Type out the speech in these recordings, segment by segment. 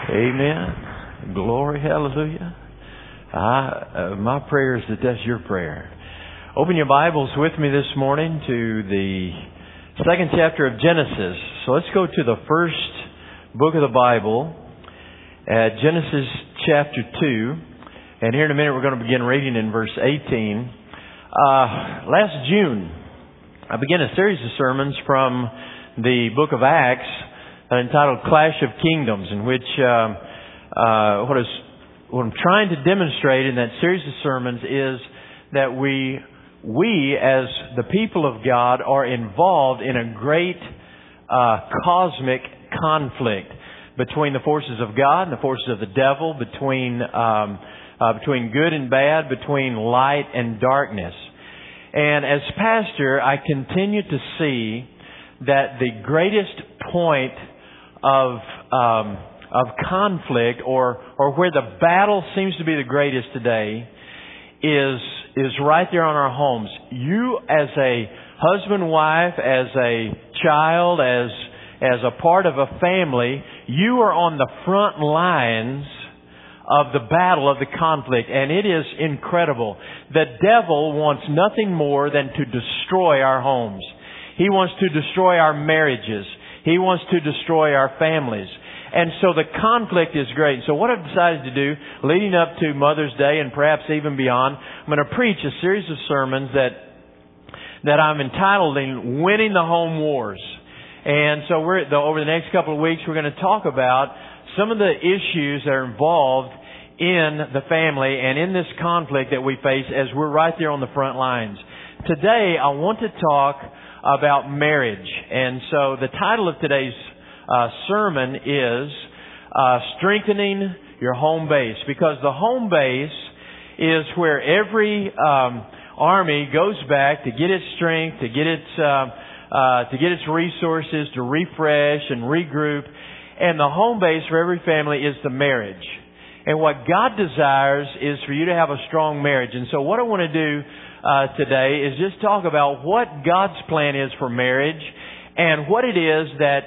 Amen. Glory, hallelujah. My prayer is that that's your prayer. Open your Bibles with me this morning to the second chapter of Genesis. So let's go to the first book of the Bible, at Genesis chapter 2. And here in a minute we're going to begin reading in verse 18. Last June, I began a series of sermons from the book of Acts entitled Clash of Kingdoms, in which what I'm trying to demonstrate in that series of sermons is that we as the people of God are involved in a great cosmic conflict between the forces of God and the forces of the devil, between good and bad, between light and darkness. And as pastor, I continue to see that the greatest point of conflict, or where the battle seems to be the greatest today, is right there on our homes. You as a husband, wife, as a child, as a part of a family, you are on the front lines of the battle, of the conflict, and it is incredible. The devil wants nothing more than to destroy our homes. He wants to destroy our marriages. He wants to destroy our families. And so the conflict is great. So what I've decided to do, leading up to Mother's Day and perhaps even beyond, I'm going to preach a series of sermons that I'm entitling Winning the Home Wars. And so over the next couple of weeks, we're going to talk about some of the issues that are involved in the family and in this conflict that we face as we're right there on the front lines. Today, I want to talk about marriage. And so the title of today's sermon is Strengthening Your Home Base. Because the home base is where every army goes back to get its strength, to get its resources, to refresh and regroup. And the home base for every family is the marriage. And what God desires is for you to have a strong marriage. And so what I want to do today is just talk about what God's plan is for marriage and what it is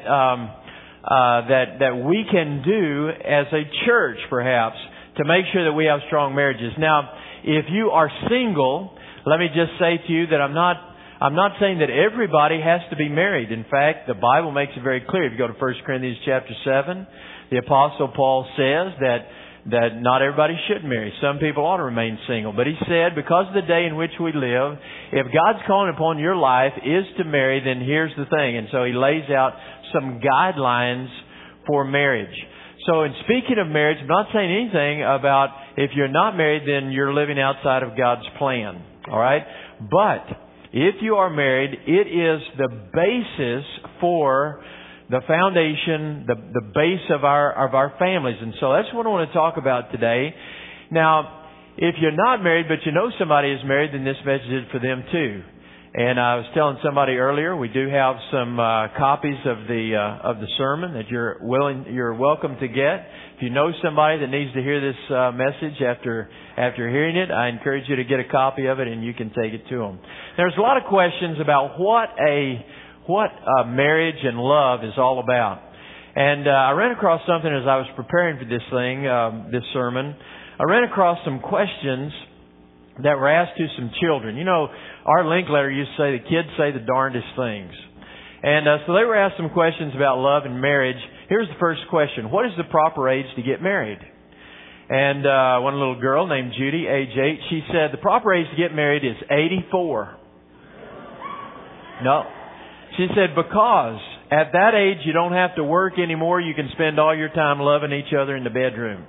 that we can do as a church, perhaps, to make sure that we have strong marriages. Now, if you are single, let me just say to you that I'm not saying that everybody has to be married. In fact, the Bible makes it very clear. If you go to 1 Corinthians chapter 7, the Apostle Paul says that not everybody should marry. Some people ought to remain single. But he said, because of the day in which we live, if God's calling upon your life is to marry, then here's the thing. And so he lays out some guidelines for marriage. So in speaking of marriage, I'm not saying anything about if you're not married, then you're living outside of God's plan. All right? But if you are married, it is the basis for the foundation, the base of our families. And so that's what I want to talk about today. Now, if you're not married, but you know somebody is married, then this message is for them too. And I was telling somebody earlier, we do have some copies of the sermon that you're welcome to get. If you know somebody that needs to hear this message after hearing it, I encourage you to get a copy of it and you can take it to them. There's a lot of questions about what marriage and love is all about. And I ran across something as I was preparing for this sermon. I ran across some questions that were asked to some children. You know, our Linklater used to say the kids say the darndest things. And so they were asked some questions about love and marriage. Here's the first question. What is the proper age to get married? And one little girl named Judy, age 8, she said the proper age to get married is 84. No. She said, because at that age you don't have to work anymore. You can spend all your time loving each other in the bedroom.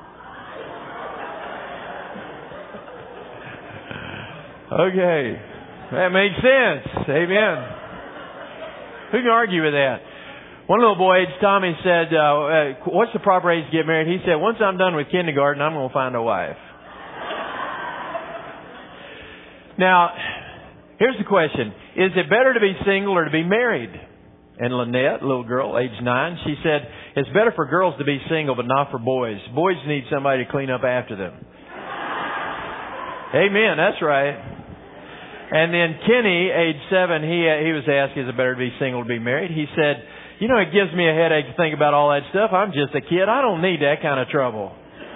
Okay. That makes sense. Amen. Who can argue with that? One little boy, age Tommy, said, what's the proper age to get married? He said, once I'm done with kindergarten, I'm going to find a wife. Now, here's the question. Is it better to be single or to be married? And Lynette, little girl, age 9, she said, it's better for girls to be single, but not for boys. Boys need somebody to clean up after them. Amen, that's right. And then Kenny, age 7, he was asked, is it better to be single or to be married? He said, You know, it gives me a headache to think about all that stuff. I'm just a kid. I don't need that kind of trouble.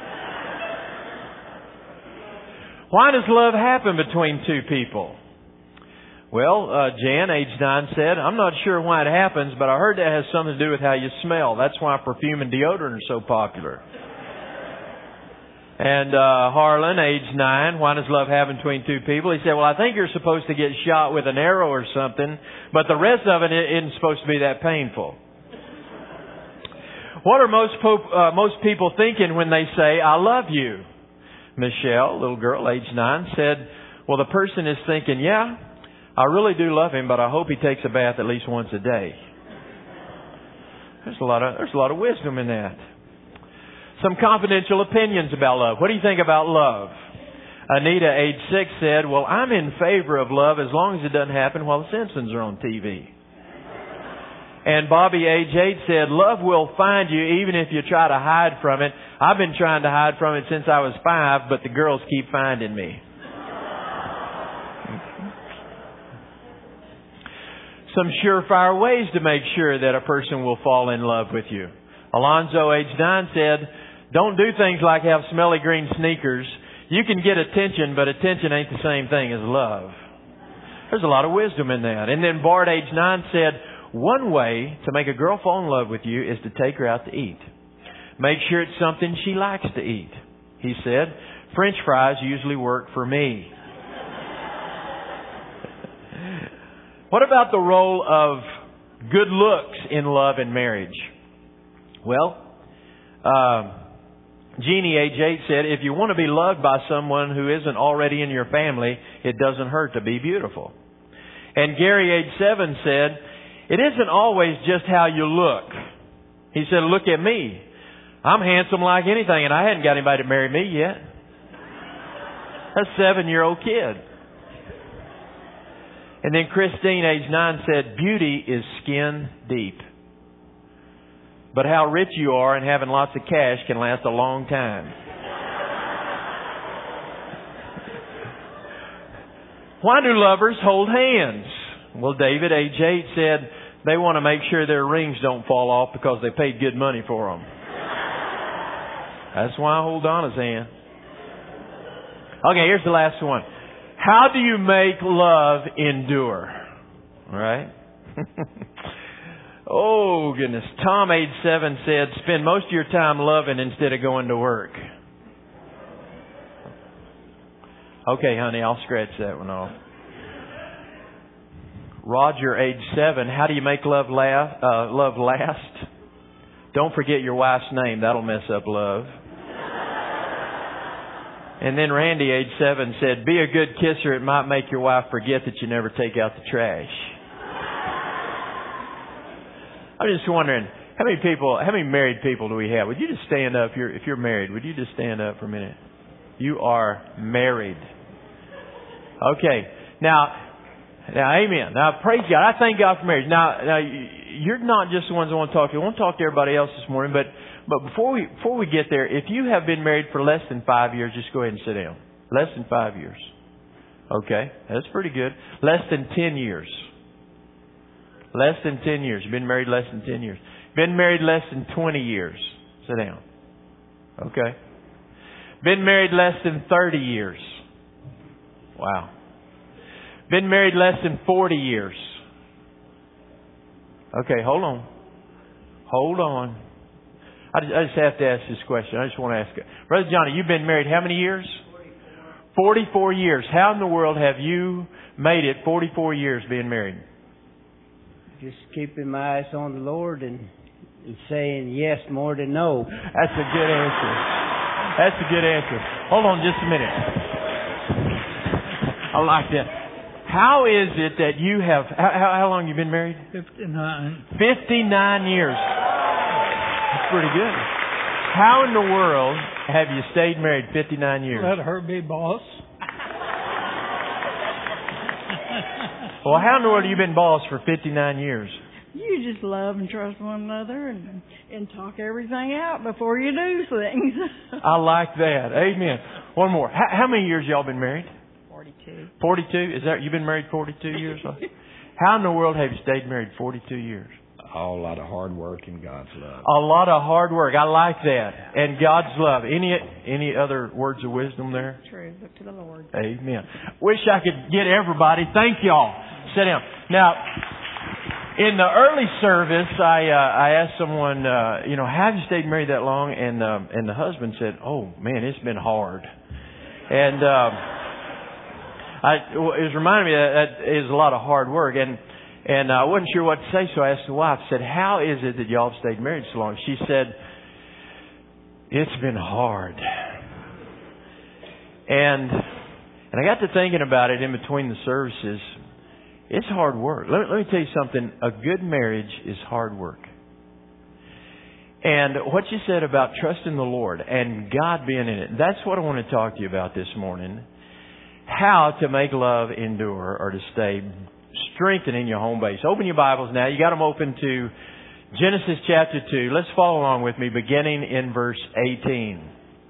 Why does love happen between two people? Well, Jan, age 9, said, I'm not sure why it happens, but I heard that has something to do with how you smell. That's why perfume and deodorant are so popular. And Harlan, age 9, why does love happen between two people? He said, well, I think you're supposed to get shot with an arrow or something, but the rest of it isn't supposed to be that painful. What are most people thinking when they say, I love you? Michelle, little girl, age 9, said, well, the person is thinking, yeah, I really do love him, but I hope he takes a bath at least once a day. There's a lot of wisdom in that. Some confidential opinions about love. What do you think about love? Anita, age 6, said, well, I'm in favor of love as long as it doesn't happen while the Simpsons are on TV. And Bobby, age 8, said, love will find you even if you try to hide from it. I've been trying to hide from it since I was 5, but the girls keep finding me. Some surefire ways to make sure that a person will fall in love with you. Alonzo, age 9, said, don't do things like have smelly green sneakers. You can get attention, but attention ain't the same thing as love. There's a lot of wisdom in that. And then Bart, age 9, said, one way to make a girl fall in love with you is to take her out to eat. Make sure it's something she likes to eat. He said, French fries usually work for me. What about the role of good looks in love and marriage? Well, Jeannie, age 8, said, if you want to be loved by someone who isn't already in your family, it doesn't hurt to be beautiful. And Gary, age 7, said, it isn't always just how you look. He said, look at me. I'm handsome like anything, and I hadn't got anybody to marry me yet. A 7-year-old kid. And then Christine, age 9, said, beauty is skin deep. But how rich you are and having lots of cash can last a long time. Why do lovers hold hands? Well, David, age 8, said they want to make sure their rings don't fall off because they paid good money for them. That's why I hold Donna's hand. Okay, here's the last one. How do you make love endure? All right? Oh, goodness. Tom, age 7, said, spend most of your time loving instead of going to work. Okay, honey, I'll scratch that one off. Roger, age 7, how do you make love last? Don't forget your wife's name. That'll mess up love. And then Randy, age 7, said, be a good kisser. It might make your wife forget that you never take out the trash. I'm just wondering, how many married people do we have? Would you just stand up if you're married? Would you just stand up for a minute? You are married. Okay. Now, amen. Now, praise God. I thank God for marriage. Now, you're not just the ones I want to talk to. I want to talk to everybody else this morning. But before we get there, if you have been married for less than 5 years, just go ahead and sit down. Less than 5 years. Okay. That's pretty good. Less than 10 years. Less than 10 years. You've been married less than 10 years. Been married less than 20 years. Sit down. Okay. Been married less than 30 years. Wow. Been married less than 40 years. Okay, hold on. Hold on. I just have to ask this question. I just want to ask it. Brother Johnny, you've been married how many years? 44 years. How in the world have you made it 44 years being married? Just keeping my eyes on the Lord and saying yes more than no. That's a good answer. That's a good answer. Hold on just a minute. I like that. How is it that you have... How long have you been married? 59. 59 years. That's pretty good. How in the world have you stayed married 59 years? Let her be boss. Well, how in the world have you been boss for 59 years? You just love and trust one another and talk everything out before you do things. I like that. Amen. One more. How many years y'all been married? 42. 42? Is that you've been married 42 years? How in the world have you stayed married 42 years? A whole lot of hard work and God's love. A lot of hard work. I like that. And God's love. Any other words of wisdom there? True. Look to the Lord. Amen. Wish I could get everybody. Thank y'all. Sit down. Now, in the early service, I asked someone, have you stayed married that long? And the husband said, "Oh man, it's been hard." And it was reminding me that is a lot of hard work. And I wasn't sure what to say, so I asked the wife. I said, "How is it that y'all have stayed married so long?" She said, "It's been hard." And I got to thinking about it in between the services. It's hard work. Let me tell you something. A good marriage is hard work. And what you said about trusting the Lord and God being in it, that's what I want to talk to you about this morning. How to make love endure or to stay strengthening your home base. Open your Bibles now. You got them open to Genesis chapter 2. Let's follow along with me beginning in verse 18.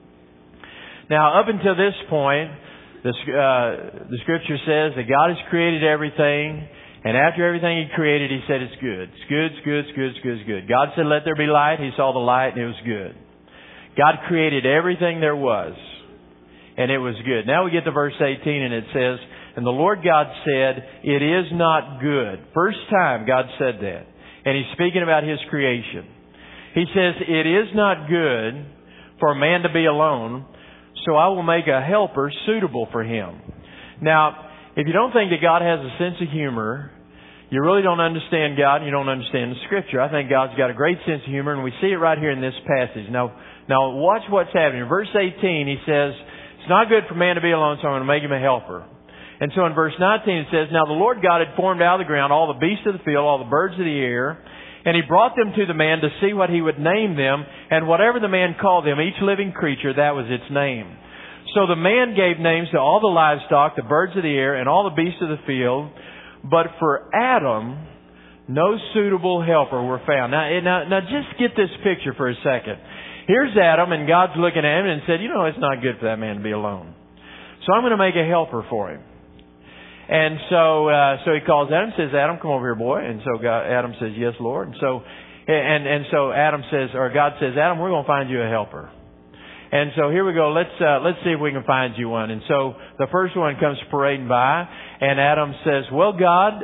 Now, up until this point, the Scripture says that God has created everything, and after everything He created, He said it's good. It's good, it's good, it's good, it's good, it's good. God said, "Let there be light." He saw the light, and it was good. God created everything there was, and it was good. Now we get to verse 18, and it says, "And the Lord God said, it is not good." First time God said that. And He's speaking about His creation. He says, "It is not good for a man to be alone, so I will make a helper suitable for him." Now, if you don't think that God has a sense of humor, you really don't understand God and you don't understand the Scripture. I think God's got a great sense of humor, and we see it right here in this passage. Now watch what's happening. In verse 18, He says, "It's not good for man to be alone, so I'm going to make him a helper." And so in verse 19 it says, "Now the Lord God had formed out of the ground all the beasts of the field, all the birds of the air, and He brought them to the man to see what he would name them. And whatever the man called them, each living creature, that was its name. So the man gave names to all the livestock, the birds of the air, and all the beasts of the field. But for Adam, no suitable helper were found." Now just get this picture for a second. Here's Adam, and God's looking at him and said, "It's not good for that man to be alone. So I'm going to make a helper for him." And so He calls Adam and says, "Adam, come over here, boy." And so Adam says, "Yes, Lord." And so Adam says, or God says, "Adam, we're going to find you a helper." And so here we go. Let's see if we can find you one. And so the first one comes parading by, and Adam says, "Well, God,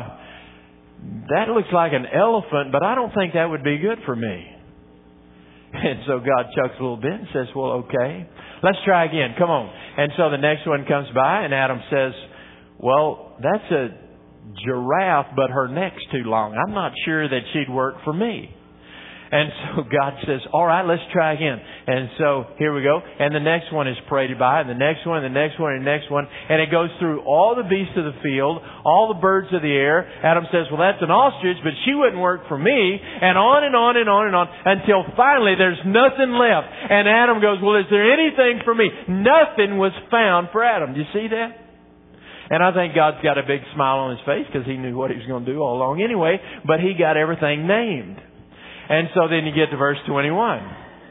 that looks like an elephant, but I don't think that would be good for me." And so God chuckles a little bit and says, "Well, okay, let's try again. Come on." And so the next one comes by, and Adam says, "Well, that's a giraffe, but her neck's too long. I'm not sure that she'd work for me." And so God says, "All right, let's try again." And so here we go. And the next one is paraded by, and the next one, and the next one, and the next one. And it goes through all the beasts of the field, all the birds of the air. Adam says, "Well, that's an ostrich, but she wouldn't work for me." And on and on and on and on, until finally there's nothing left. And Adam goes, "Well, is there anything for me?" Nothing was found for Adam. Do you see that? And I think God's got a big smile on His face because He knew what He was going to do all along anyway. But He got everything named. And so then you get to verse 21.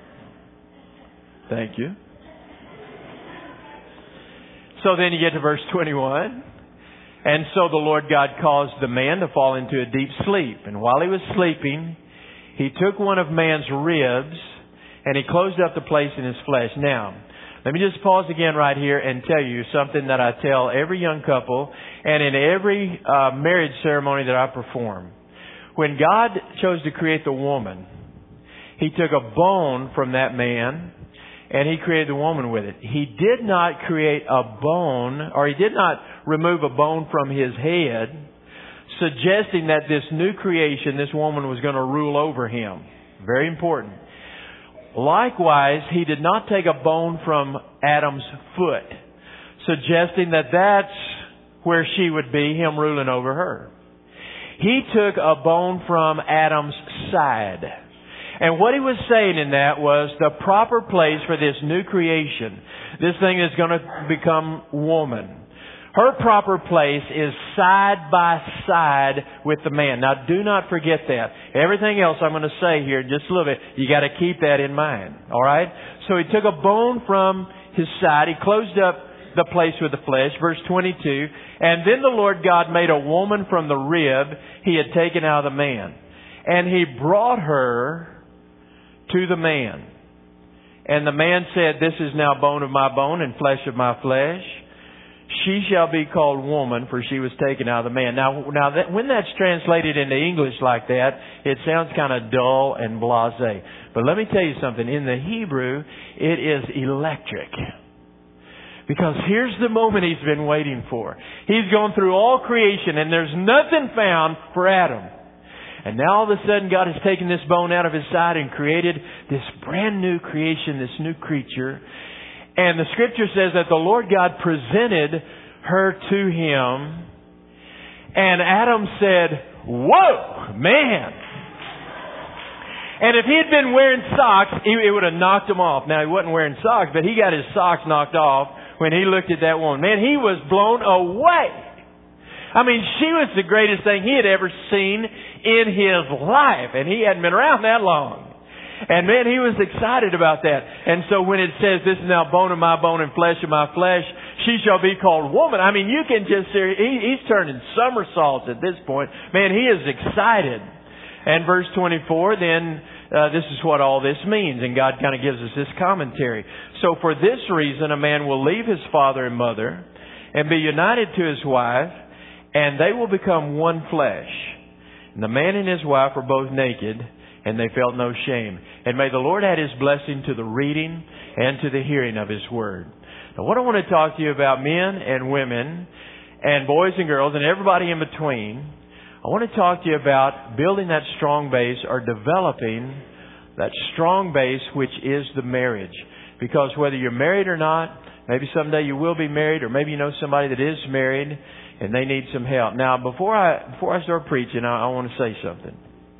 Thank you. So then you get to verse 21. "And so the Lord God caused the man to fall into a deep sleep. And while he was sleeping, He took one of man's ribs and He closed up the place in his flesh." Now, let me just pause again right here and tell you something that I tell every young couple and in every marriage ceremony that I perform. When God chose to create the woman, He took a bone from that man and He created the woman with it. He did not create a bone, or He did not remove a bone from his head, suggesting that this new creation, this woman, was going to rule over him. Very important. Likewise, He did not take a bone from Adam's foot, suggesting that that's where she would be, him ruling over her. He took a bone from Adam's side. And what He was saying in that was the proper place for this new creation, this thing is going to become woman. Her proper place is side by side with the man. Now, do not forget that. Everything else I'm going to say here in just a little bit, you got to keep that in mind. All right? So He took a bone from his side. He closed up the place with the flesh. Verse 22. "And then the Lord God made a woman from the rib He had taken out of the man. And he brought her to the man. And the man said, this is now bone of my bone and flesh of my flesh. She shall be called woman, for she was taken out of the man. Now when that's translated into English like that, it sounds kind of dull and blasé. But let me tell you something. In the Hebrew, it is electric. Because here's the moment he's been waiting for. He's gone through all creation and there's nothing found for Adam. And now all of a sudden God has taken this bone out of his side and created this brand new creation, this new creature. And the Scripture says that the Lord God presented her to him. And Adam said, whoa, man. And if he had been wearing socks, it would have knocked him off. Now, he wasn't wearing socks, but he got his socks knocked off when he looked at that woman. Man, he was blown away. I mean, she was the greatest thing he had ever seen in his life. And he hadn't been around that long. And man, he was excited about that. And so when it says, this is now bone of my bone and flesh of my flesh, she shall be called woman. I mean, you can just see, he's turning somersaults at this point. Man, he is excited. And verse 24, then this is what all this means. And God kind of gives us this commentary. So for this reason, a man will leave his father and mother and be united to his wife, and they will become one flesh. And the man and his wife were both naked, and they felt no shame. And may the Lord add His blessing to the reading and to the hearing of His Word. Now, what I want to talk to you about, men and women and boys and girls and everybody in between, I want to talk to you about building that strong base or developing that strong base, which is the marriage. Because whether you're married or not, maybe someday you will be married, or maybe you know somebody that is married and they need some help. Now, before I start preaching, I want to say something.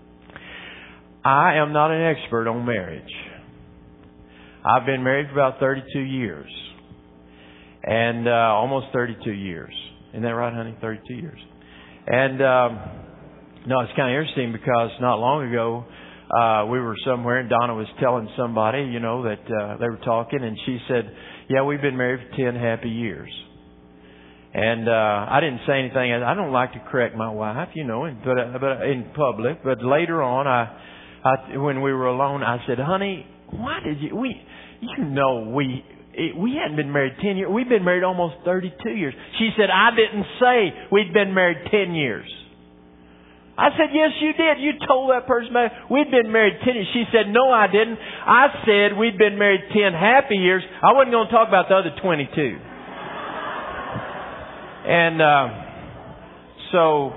I am not an expert on marriage. I've been married for about 32 years. And almost 32 years. Isn't that right, honey? 32 years. And no, it's kind of interesting because not long ago we were somewhere and Donna was telling somebody, you know, that they were talking, and she said, yeah, we've been married for 10 happy years. And I didn't say anything. I don't like to correct my wife, you know, but in public. But later on, when we were alone, I said, honey, why did you... We hadn't been married 10 years. We've been married almost 32 years. She said, I didn't say we'd been married 10 years. I said, yes, you did. You told that person we'd been married 10 years. She said, no, I didn't. I said we'd been married 10 happy years. I wasn't going to talk about the other 22. And so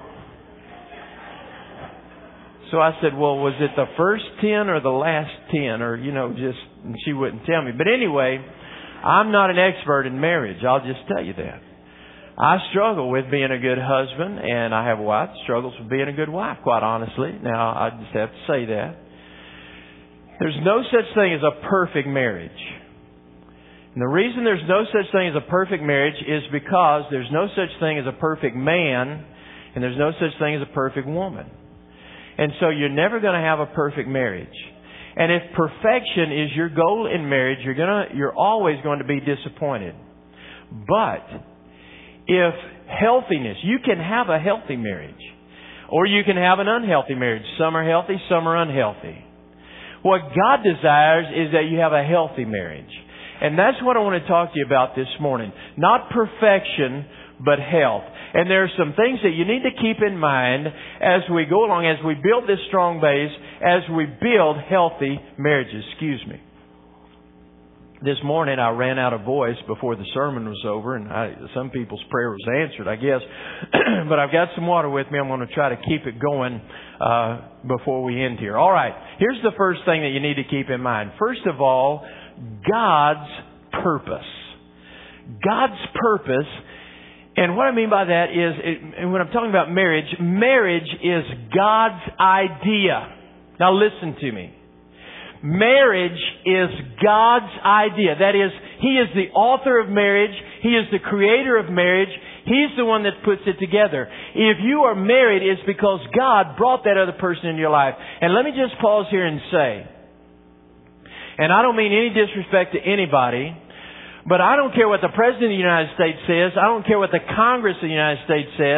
I said, well, was it the first 10 or the last 10? Or, you know, just, and she wouldn't tell me. But anyway, I'm not an expert in marriage. I'll just tell you that. I struggle with being a good husband, and I have a wife that struggles with being a good wife, quite honestly. Now, I just have to say that. There's no such thing as a perfect marriage. And the reason there's no such thing as a perfect marriage is because there's no such thing as a perfect man, and there's no such thing as a perfect woman. And so you're never going to have a perfect marriage. And if perfection is your goal in marriage, you're always going to be disappointed. But if healthiness, you can have a healthy marriage, or you can have an unhealthy marriage. Some are healthy, some are unhealthy. What God desires is that you have a healthy marriage. And that's what I want to talk to you about this morning. Not perfection, but health. And there are some things that you need to keep in mind as we go along, as we build this strong base, as we build healthy marriages. Excuse me. This morning I ran out of voice before the sermon was over, and some people's prayer was answered, I guess. But I've got some water with me. I'm going to try to keep it going before we end here. All right. Here's the first thing that you need to keep in mind. First of all, God's purpose. God's purpose. And what I mean by that is, and when I'm talking about marriage, marriage is God's idea. Now listen to me. Marriage is God's idea. That is, He is the author of marriage. He is the creator of marriage. He's the one that puts it together. If you are married, it's because God brought that other person into your life. And let me just pause here and say, and I don't mean any disrespect to anybody, but I don't care what the President of the United States says. I don't care what the Congress of the United States says.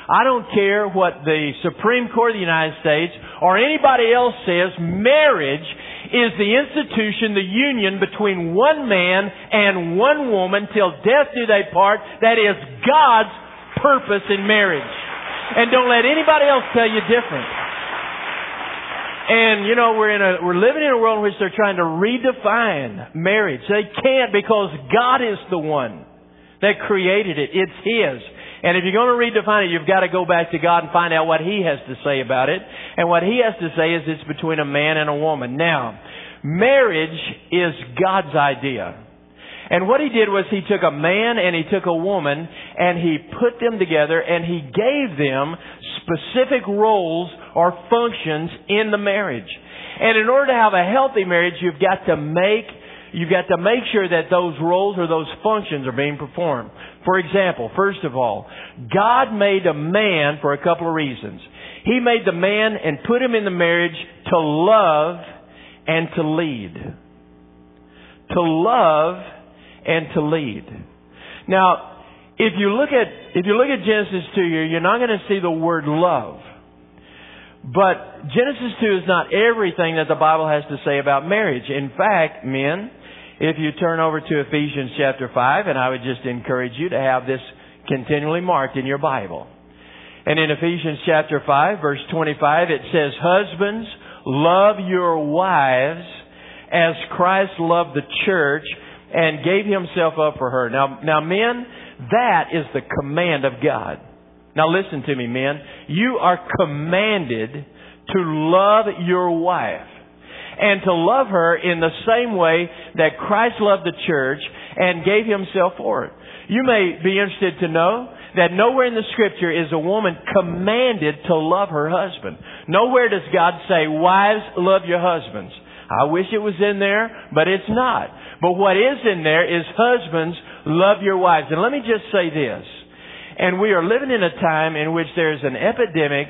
I don't care what the Supreme Court of the United States or anybody else says. Marriage is the institution, the union between one man and one woman till death do they part. That is God's purpose in marriage. And don't let anybody else tell you different. And you know, we're living in a world in which they're trying to redefine marriage. They can't, because God is the one that created it. It's His. And if you're going to redefine it, you've got to go back to God and find out what He has to say about it. And what He has to say is it's between a man and a woman. Now, marriage is God's idea. And what He did was He took a man and He took a woman and He put them together and He gave them specific roles or functions in the marriage. And in order to have a healthy marriage, you've got to make sure that those roles or those functions are being performed. For example, first of all, God made a man for a couple of reasons. He made the man and put him in the marriage to love and to lead. To love and to lead. Now, if you look at Genesis 2 here, you're not going to see the word love. But Genesis 2 is not everything that the Bible has to say about marriage. In fact, men, if you turn over to Ephesians chapter 5, and I would just encourage you to have this continually marked in your Bible. And in Ephesians chapter 5, verse 25, it says, "Husbands, love your wives as Christ loved the church and gave Himself up for her." Now, men, that is the command of God. Now listen to me, men. You are commanded to love your wife and to love her in the same way that Christ loved the church and gave Himself for it. You may be interested to know that nowhere in the Scripture is a woman commanded to love her husband. Nowhere does God say, "Wives, love your husbands." I wish it was in there, but it's not. But what is in there is, "Husbands, love your wives." And let me just say this. And we are living in a time in which there's an epidemic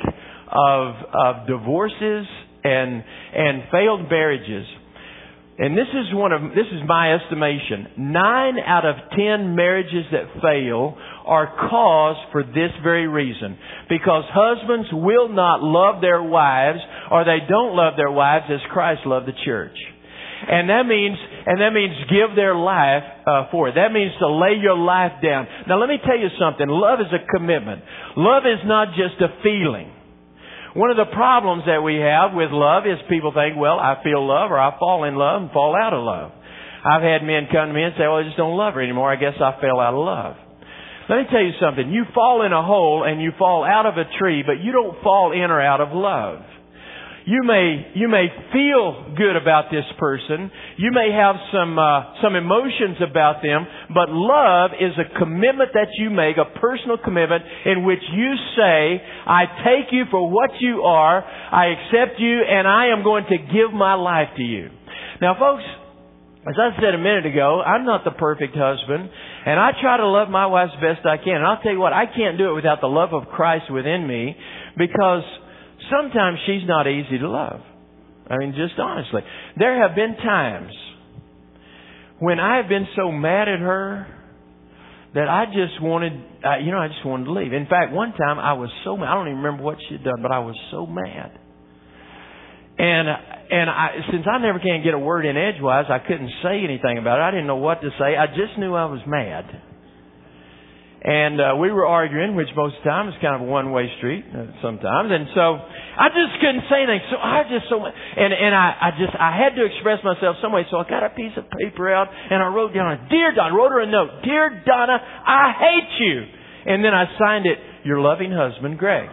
of divorces and failed marriages. And this is my estimation. 9 out of 10 marriages that fail are caused for this very reason. Because husbands will not love their wives, or they don't love their wives as Christ loved the church. And that means give their life for it. That means to lay your life down. Now let me tell you something. Love is a commitment. Love is not just a feeling. One of the problems that we have with love is people think, well, I feel love, or I fall in love and fall out of love. I've had men come to me and say, well, I just don't love her anymore. I guess I fell out of love. Let me tell you something. You fall in a hole and you fall out of a tree, but you don't fall in or out of love. You may feel good about this person. You may have some emotions about them, but love is a commitment that you make, a personal commitment in which you say, "I take you for what you are, I accept you, and I am going to give my life to you." Now, folks, as I said a minute ago, I'm not the perfect husband, and I try to love my wife as best I can. And I'll tell you what, I can't do it without the love of Christ within me, because sometimes she's not easy to love. I mean, just honestly. There have been times when I have been so mad at her that I just wanted to leave. In fact, one time I was so mad. I don't even remember what she'd done, but I was so mad. And since I never can get a word in edgewise, I couldn't say anything about it. I didn't know what to say. I just knew I was mad. And we were arguing, which most of the time is kind of a one-way street sometimes. And so I just couldn't say anything. So I had to express myself some way. So I got a piece of paper out and I wrote down, "Dear Donna," wrote her a note, "Dear Donna, I hate you." And then I signed it, "Your loving husband, Greg."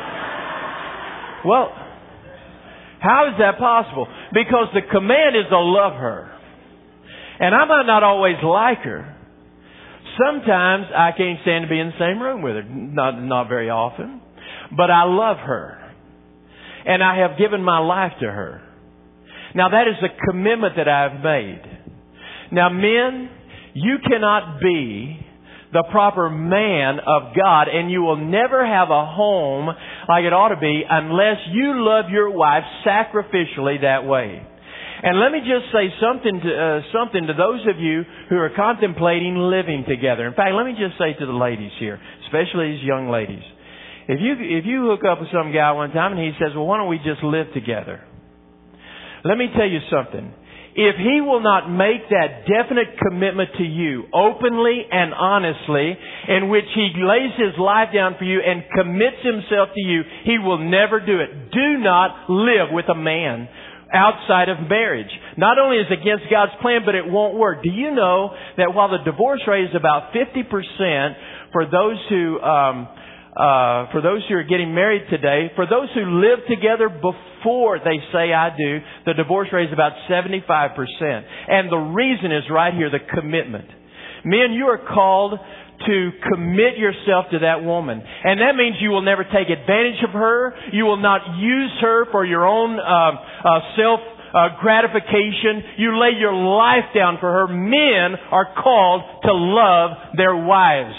Well, how is that possible? Because the command is to love her. And I might not always like her. Sometimes I can't stand to be in the same room with her. Not very often. But I love her. And I have given my life to her. Now that is a commitment that I've made. Now men, you cannot be the proper man of God, and you will never have a home like it ought to be unless you love your wife sacrificially that way. And let me just say something to those of you who are contemplating living together. In fact, let me just say to the ladies here, especially these young ladies, If you hook up with some guy one time and he says, well, why don't we just live together? Let me tell you something. If he will not make that definite commitment to you openly and honestly, in which he lays his life down for you and commits himself to you, he will never do it. Do not live with a man outside of marriage. Not only is it against God's plan, but it won't work. Do you know that while the divorce rate is about 50% for those who are getting married today, for those who live together before they say I do, the divorce rate is about 75%. And the reason is right here, the commitment. Men, you are called to commit yourself to that woman. And that means you will never take advantage of her. You will not use her for your own gratification. You lay your life down for her. Men are called to love their wives.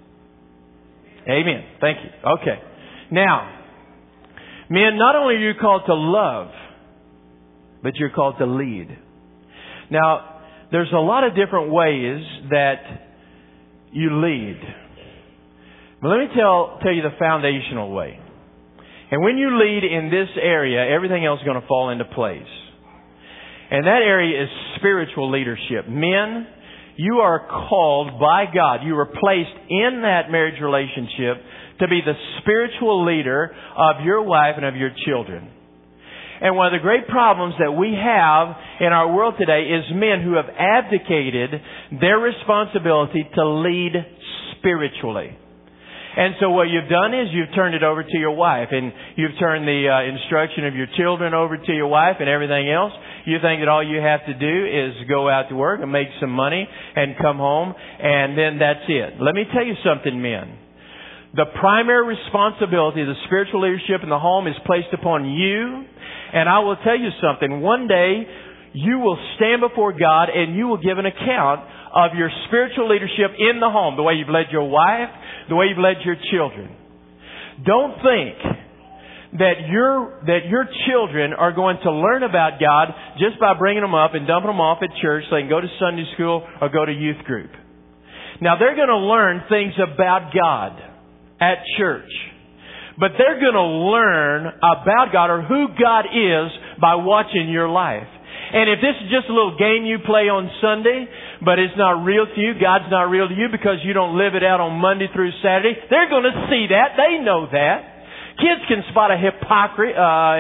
Amen. Thank you. Okay. Now, men, not only are you called to love, but you're called to lead. Now, there's a lot of different ways that you lead. But let me tell you the foundational way. And when you lead in this area, everything else is going to fall into place. And that area is spiritual leadership. Men, you are called by God. You are placed in that marriage relationship to be the spiritual leader of your wife and of your children. And one of the great problems that we have in our world today is men who have abdicated their responsibility to lead spiritually. And so what you've done is you've turned it over to your wife, and you've turned the instruction of your children over to your wife and everything else. You think that all you have to do is go out to work and make some money and come home, and then that's it. Let me tell you something, men. The primary responsibility of the spiritual leadership in the home is placed upon you. And I will tell you something. One day, you will stand before God and you will give an account of your spiritual leadership in the home. The way you've led your wife, the way you've led your children. Don't think that your children are going to learn about God just by bringing them up and dumping them off at church so they can go to Sunday school or go to youth group. Now, they're going to learn things about God at church. But they're going to learn about God or who God is by watching your life. And if this is just a little game you play on Sunday, but it's not real to you, God's not real to you because you don't live it out on Monday through Saturday, they're going to see that. They know that. Kids can spot a hypocrite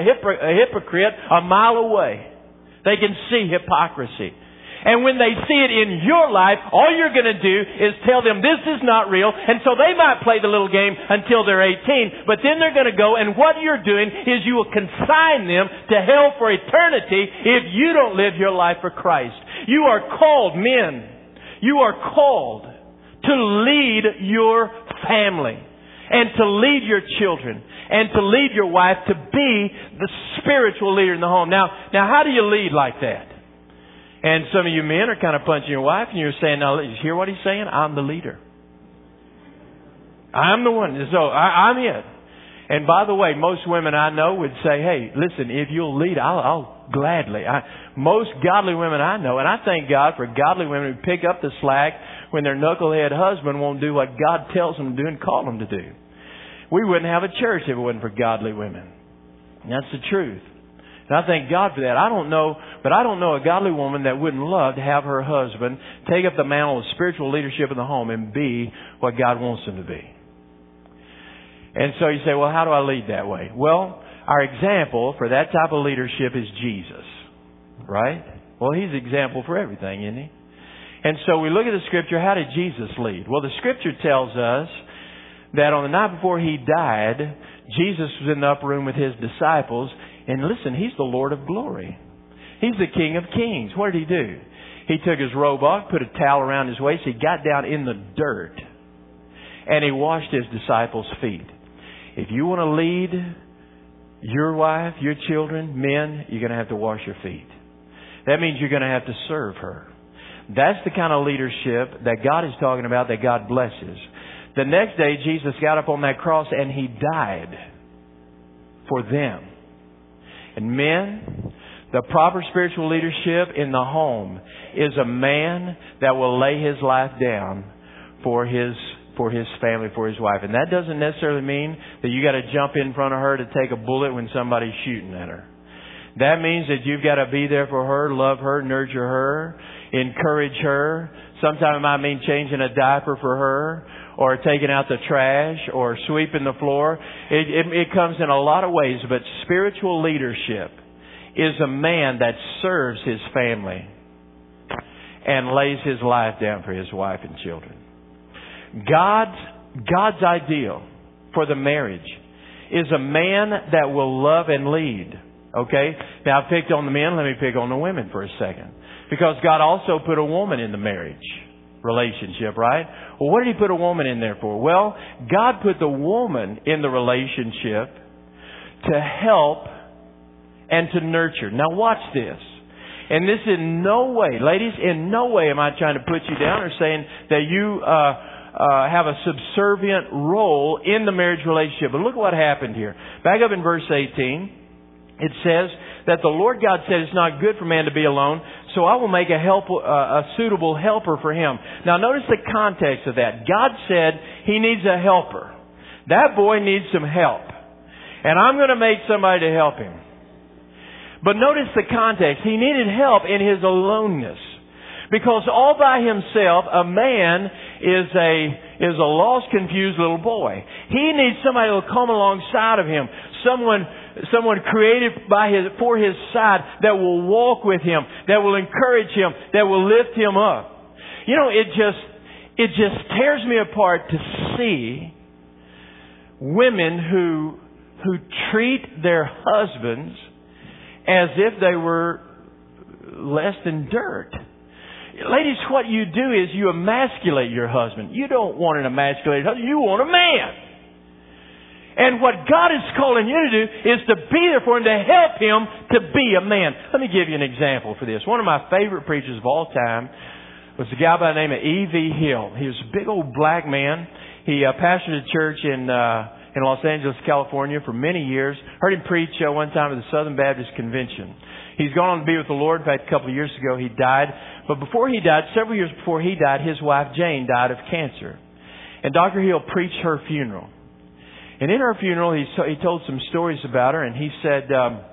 a mile away. They can see hypocrisy. And when they see it in your life, all you're going to do is tell them this is not real. And so they might play the little game until they're 18. But then they're going to go, and what you're doing is you will consign them to hell for eternity if you don't live your life for Christ. You are called, men. You are called to lead your family and to lead your children and to lead your wife to be the spiritual leader in the home. Now how do you lead like that? And some of you men are kind of punching your wife and you're saying, now, you hear what he's saying? I'm the leader. I'm the one. So I'm it. And by the way, most women I know would say, hey, listen, if you'll lead, I'll gladly. Most godly women I know, and I thank God for godly women who pick up the slack when their knucklehead husband won't do what God tells them to do and call them to do. We wouldn't have a church if it wasn't for godly women. And that's the truth. And I thank God for that. I don't know a godly woman that wouldn't love to have her husband take up the mantle of spiritual leadership in the home and be what God wants them to be. And so you say, well, how do I lead that way? Well, our example for that type of leadership is Jesus. Right? Well, He's the example for everything, isn't He? And so we look at the Scripture, how did Jesus lead? Well, the Scripture tells us that on the night before He died, Jesus was in the upper room with His disciples. And listen, He's the Lord of glory. He's the King of kings. What did He do? He took His robe off, put a towel around His waist. He got down in the dirt. And He washed His disciples' feet. If you want to lead your wife, your children, men, you're going to have to wash your feet. That means you're going to have to serve her. That's the kind of leadership that God is talking about, that God blesses. The next day, Jesus got up on that cross and He died for them. And men, the proper spiritual leadership in the home is a man that will lay his life down for his for his family, for his wife. And that doesn't necessarily mean that you got to jump in front of her to take a bullet when somebody's shooting at her. That means that you've got to be there for her, love her, nurture her, encourage her. Sometimes it might mean changing a diaper for her, or taking out the trash, or sweeping the floor. It comes in a lot of ways, but spiritual leadership is a man that serves his family and lays his life down for his wife and children. God's ideal for the marriage is a man that will love and lead. Okay? Now, I've picked on the men. Let me pick on the women for a second. Because God also put a woman in the marriage relationship, right? Well, what did He put a woman in there for? Well, God put the woman in the relationship to help and to nurture. Now, watch this. And this in no way, ladies, in no way am I trying to put you down or saying that you have a subservient role in the marriage relationship. But look what happened here. Back up in verse 18. It says that the Lord God said it's not good for man to be alone, so I will make a suitable helper for him. Now notice the context of that. God said He needs a helper. That boy needs some help. And I'm going to make somebody to help him. But notice the context. He needed help in his aloneness. Because all by himself, a man is a lost, confused little boy. He needs somebody who will come alongside of him. Someone created for his side that will walk with him, that will encourage him, that will lift him up. You know, it just tears me apart to see women who treat their husbands as if they were less than dirt. Ladies, what you do is you emasculate your husband. You don't want an emasculated husband. You want a man. And what God is calling you to do is to be there for him, to help him to be a man. Let me give you an example for this. One of my favorite preachers of all time was a guy by the name of E.V. Hill. He was a big old black man. He pastored a church in Los Angeles, California for many years. Heard him preach one time at the Southern Baptist Convention. He's gone on to be with the Lord. In fact, a couple of years ago he died. But before he died, several years before he died, his wife Jane died of cancer. And Dr. Hill preached her funeral. And in her funeral, he told some stories about her. And he said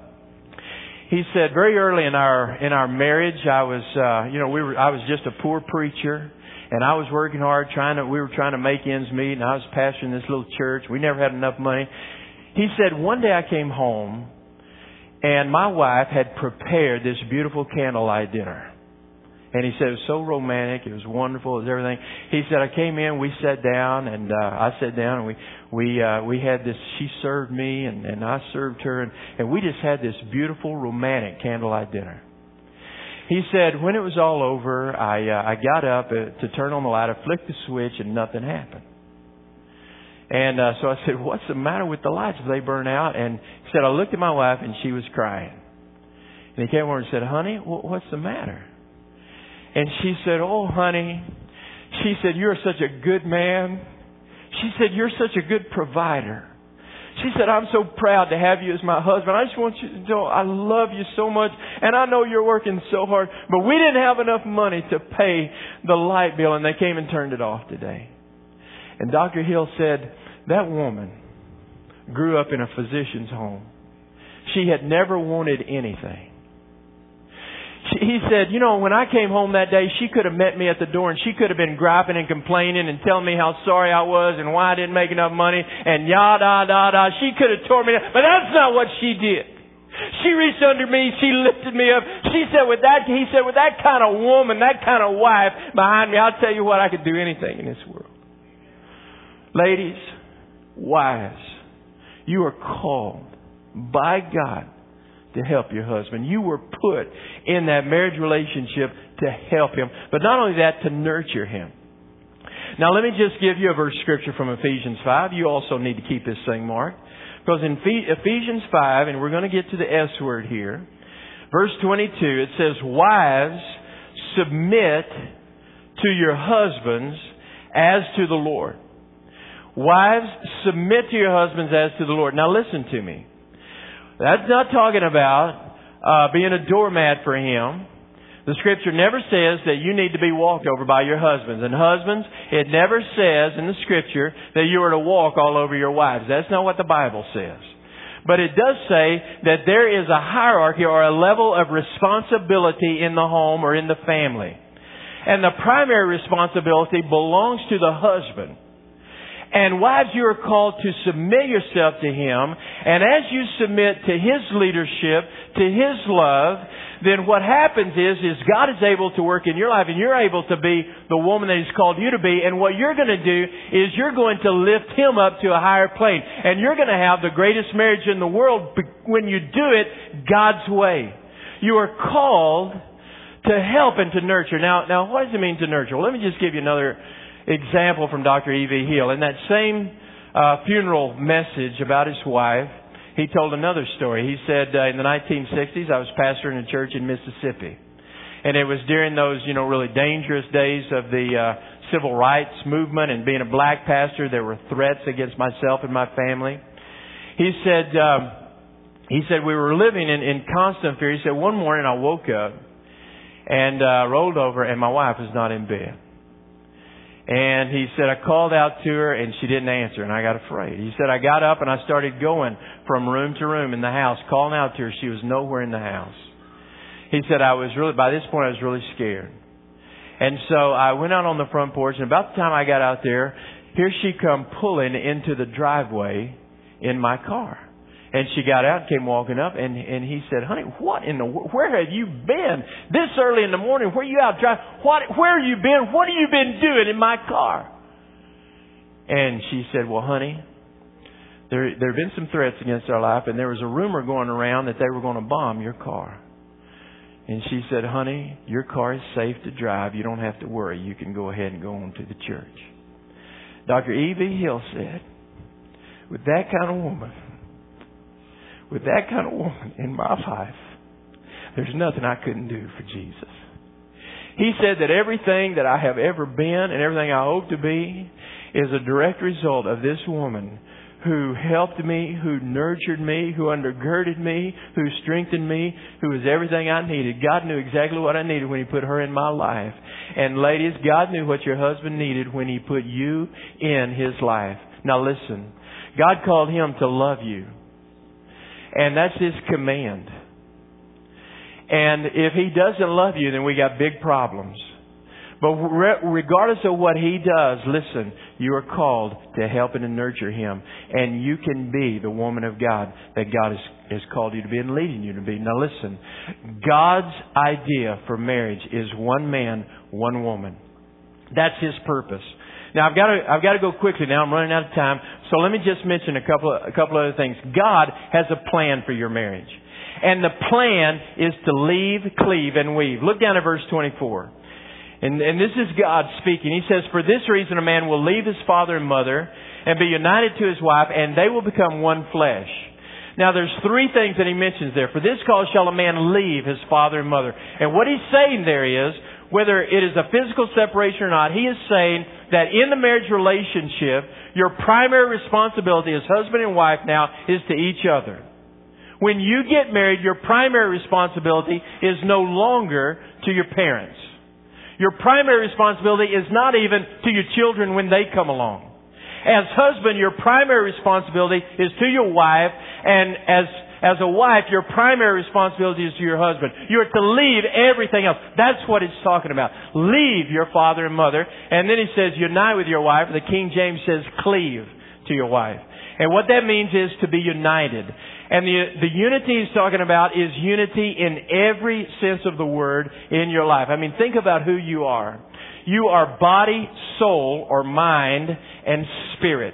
very early in our marriage, I was just a poor preacher, and I was working hard we were trying to make ends meet, and I was pastoring this little church. We never had enough money. He said one day I came home, and my wife had prepared this beautiful candlelight dinner. And he said it was so romantic, it was wonderful, it was everything. He said I came in, we sat down, and I sat down, and we had this. She served me, and I served her, and we just had this beautiful romantic candlelight dinner. He said when it was all over, I got up to turn on the light, I flicked the switch, and nothing happened. And so I said, "What's the matter with the lights? Did they burn out?" And he said, I looked at my wife, and she was crying. And he came over and said, "Honey, what's the matter?" And she said, "Oh, honey," she said, "you're such a good man." She said, "You're such a good provider." She said, "I'm so proud to have you as my husband. I just want you to know I love you so much. And I know you're working so hard. But we didn't have enough money to pay the light bill. And they came and turned it off today." And Dr. Hill said, that woman grew up in a physician's home. She had never wanted anything. He said, when I came home that day, she could have met me at the door and she could have been griping and complaining and telling me how sorry I was and why I didn't make enough money and yada, da, da. She could have tore me down. But that's not what she did. She reached under me. She lifted me up. He said, with that kind of woman, that kind of wife behind me, I'll tell you what, I could do anything in this world. Ladies, wives, you are called by God to help your husband. You were put in that marriage relationship to help him. But not only that, to nurture him. Now let me just give you a verse of scripture from Ephesians 5. You also need to keep this thing marked. Because in Ephesians 5, and we're going to get to the S word here, verse 22, it says, "Wives, submit to your husbands as to the Lord." Wives, submit to your husbands as to the Lord. Now listen to me. That's not talking about being a doormat for him. The Scripture never says that you need to be walked over by your husbands. And husbands, it never says in the Scripture that you are to walk all over your wives. That's not what the Bible says. But it does say that there is a hierarchy or a level of responsibility in the home or in the family. And the primary responsibility belongs to the husband. And wives, you are called to submit yourself to him. And as you submit to his leadership, to his love, then what happens is God is able to work in your life and you're able to be the woman that He's called you to be. And what you're going to do is you're going to lift him up to a higher plane. And you're going to have the greatest marriage in the world when you do it God's way. You are called to help and to nurture. Now, what does it mean to nurture? Well, let me just give you another example from Dr. E.V. Hill. In that same funeral message about his wife, he told another story. He said, in the 1960s, I was pastoring a church in Mississippi. And it was during those, really dangerous days of the civil rights movement, and being a black pastor, there were threats against myself and my family. He said we were living in constant fear. He said, one morning I woke up and rolled over and my wife was not in bed. And he said, I called out to her and she didn't answer, and I got afraid. He said, I got up and I started going from room to room in the house, calling out to her. She was nowhere in the house. He said, by this point I was really scared. And so I went out on the front porch, and about the time I got out there, here she come pulling into the driveway in my car. And she got out and came walking up, and he said, honey, where have you been this early in the morning? Where are you out driving? Where have you been? What have you been doing in my car? And she said, well, honey, there have been some threats against our life, and there was a rumor going around that they were going to bomb your car. And she said, honey, your car is safe to drive. You don't have to worry. You can go ahead and go on to the church. Dr. E.V. Hill said, with that kind of woman in my life, there's nothing I couldn't do for Jesus. He said that everything that I have ever been and everything I hope to be is a direct result of this woman who helped me, who nurtured me, who undergirded me, who strengthened me, who was everything I needed. God knew exactly what I needed when He put her in my life. And ladies, God knew what your husband needed when He put you in his life. Now listen, God called him to love you. And that's His command. And if He doesn't love you, then we got big problems. But regardless of what He does, listen, you are called to help and to nurture him. And you can be the woman of God that God has called you to be and leading you to be. Now listen, God's idea for marriage is one man, one woman. That's His purpose. Now I've got to go quickly now. I'm running out of time. So let me just mention a couple other things. God has a plan for your marriage. And the plan is to leave, cleave, and weave. Look down at verse 24. And this is God speaking. He says, for this reason a man will leave his father and mother and be united to his wife, and they will become one flesh. Now there's three things that he mentions there. For this cause shall a man leave his father and mother. And what he's saying there is, whether it is a physical separation or not, he is saying that in the marriage relationship, your primary responsibility as husband and wife now is to each other. When you get married, your primary responsibility is no longer to your parents. Your primary responsibility is not even to your children when they come along. As husband, your primary responsibility is to your wife, and as a wife, your primary responsibility is to your husband. You are to leave everything else. That's what it's talking about. Leave your father and mother. And then he says, unite with your wife. The King James says, cleave to your wife. And what that means is to be united. And the unity he's talking about is unity in every sense of the word in your life. I mean, think about who you are. You are body, soul, or mind, and spirit.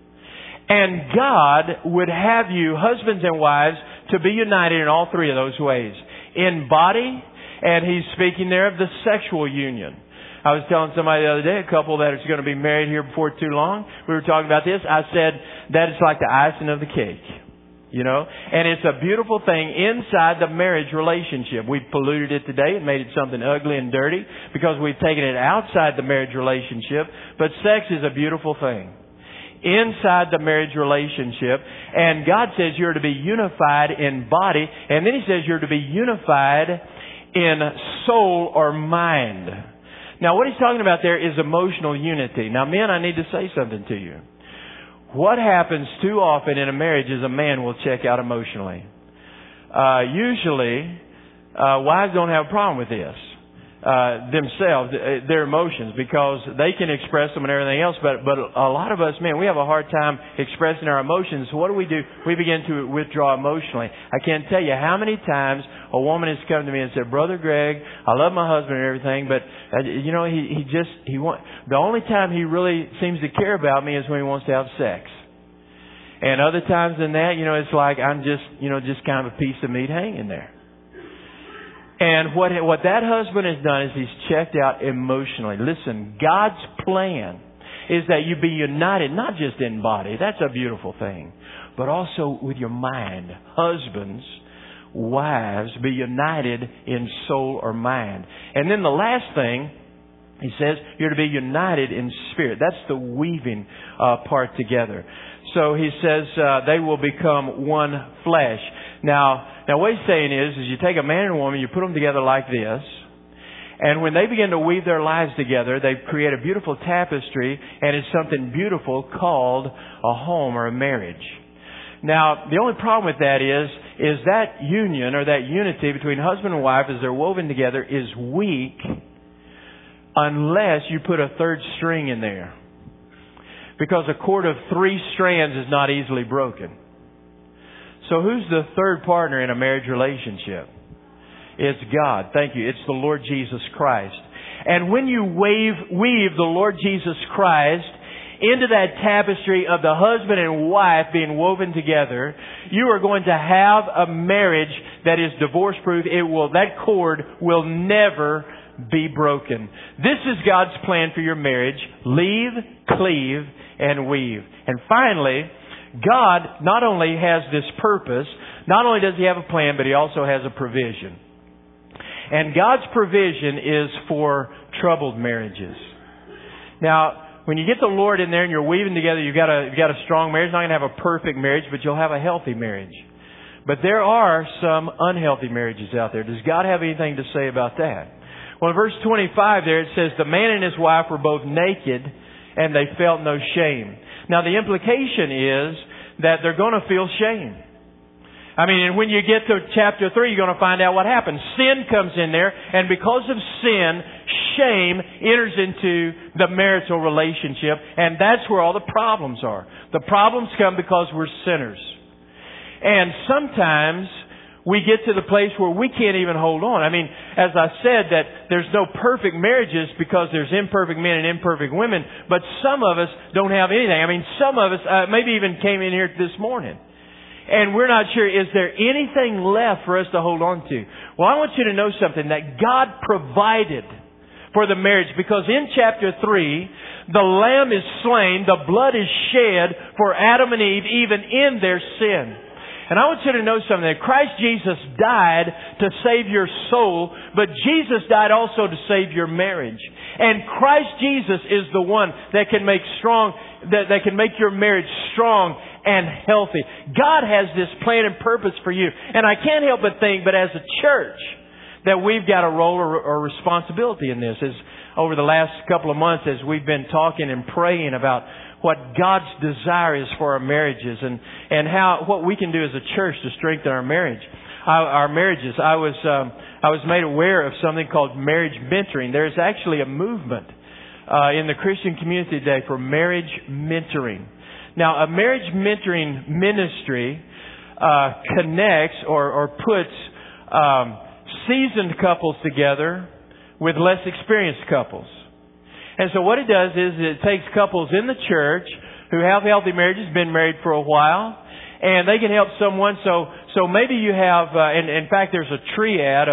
And God would have you, husbands and wives, to be united in all three of those ways. In body, and he's speaking there of the sexual union. I was telling somebody the other day, a couple that is going to be married here before too long, we were talking about this. I said, that is like the icing of the cake. You know, and it's a beautiful thing inside the marriage relationship. We've polluted it today and made it something ugly and dirty because we've taken it outside the marriage relationship. But sex is a beautiful thing inside the marriage relationship. And God says you're to be unified in body. And then He says you're to be unified in soul or mind. Now, what he's talking about there is emotional unity. Now, men, I need to say something to you. What happens too often in a marriage is a man will check out emotionally. Usually, wives don't have a problem with this themselves, their emotions, because they can express them and everything else. But a lot of us men, we have a hard time expressing our emotions. So what do? We begin to withdraw emotionally. I can't tell you how many times a woman has come to me and said, "Brother Greg, I love my husband and everything, but the only time he really seems to care about me is when he wants to have sex." And other times than that, it's like I'm just kind of a piece of meat hanging there. And what that husband has done is he's checked out emotionally. Listen, God's plan is that you be united, not just in body. That's a beautiful thing. But also with your mind. Husbands, wives, be united in soul or mind. And then the last thing, he says, you're to be united in spirit. That's the weaving part together. So he says they will become one flesh. Now what he's saying is you take a man and a woman, you put them together like this, and when they begin to weave their lives together, they create a beautiful tapestry, and it's something beautiful called a home or a marriage. Now, the only problem with that is that union or that unity between husband and wife as they're woven together is weak unless you put a third string in there. Because a cord of 3 strands is not easily broken. So who's the third partner in a marriage relationship? It's God. Thank you. It's the Lord Jesus Christ. And when you weave the Lord Jesus Christ into that tapestry of the husband and wife being woven together, you are going to have a marriage that is divorce-proof. That cord will never be broken. This is God's plan for your marriage. Leave, cleave, and weave. And finally, God not only has this purpose, not only does He have a plan, but He also has a provision. And God's provision is for troubled marriages. Now, when you get the Lord in there and you're weaving together, you've got a strong marriage. You're not going to have a perfect marriage, but you'll have a healthy marriage. But there are some unhealthy marriages out there. Does God have anything to say about that? Well, in verse 25 there it says, the man and his wife were both naked and they felt no shame. Now the implication is that they're going to feel shame. I mean, when you get to chapter 3, you're going to find out what happens. Sin comes in there, and because of sin, shame enters into the marital relationship, and that's where all the problems are. The problems come because we're sinners. And sometimes we get to the place where we can't even hold on. I mean, as I said, that there's no perfect marriages because there's imperfect men and imperfect women, but some of us don't have anything. I mean, some of us maybe even came in here this morning, and we're not sure, is there anything left for us to hold on to? Well, I want you to know something, that God provided for the marriage, because in chapter 3, the Lamb is slain, the blood is shed for Adam and Eve, even in their sin. And I want you to know something, that Christ Jesus died to save your soul, but Jesus died also to save your marriage. And Christ Jesus is the one that can make that can make your marriage strong and healthy. God has this plan and purpose for you. And I can't help but think, but as a church, that we've got a role or responsibility in this. As over the last couple of months, as we've been talking and praying about what God's desire is for our marriages, and what we can do as a church to strengthen our marriages. I was made aware of something called marriage mentoring. There's actually a movement in the Christian community today for marriage mentoring. Now, a marriage mentoring ministry connects or puts seasoned couples together with less experienced couples. And so what it does is it takes couples in the church who have healthy marriages, been married for a while, and they can help someone. So maybe you have, and in fact, there's a triad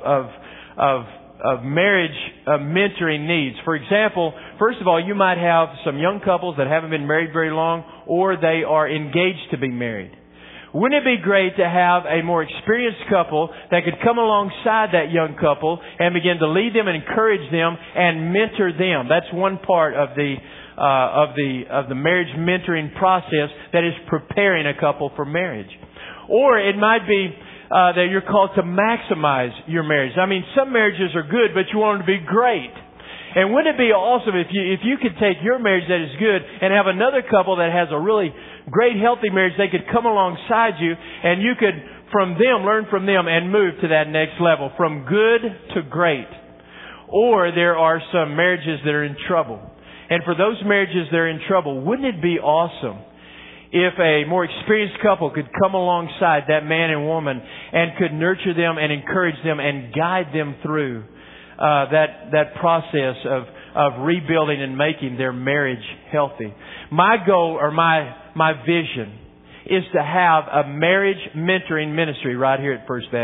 of marriage mentoring needs. For example, first of all, you might have some young couples that haven't been married very long, or they are engaged to be married. Wouldn't it be great to have a more experienced couple that could come alongside that young couple and begin to lead them and encourage them and mentor them? That's one part of the marriage mentoring process that is preparing a couple for marriage. Or it might be that you're called to maximize your marriage. I mean, some marriages are good, but you want them to be great. And wouldn't it be awesome if you could take your marriage that is good and have another couple that has a really great, healthy marriage? They could come alongside you and you could, from them, learn from them and move to that next level, from good to great. Or there are some marriages that are in trouble. And for those marriages that are in trouble, wouldn't it be awesome if a more experienced couple could come alongside that man and woman and could nurture them and encourage them and guide them through that process of rebuilding and making their marriage healthy. My goal or my vision is to have a marriage mentoring ministry right here at First Baptist.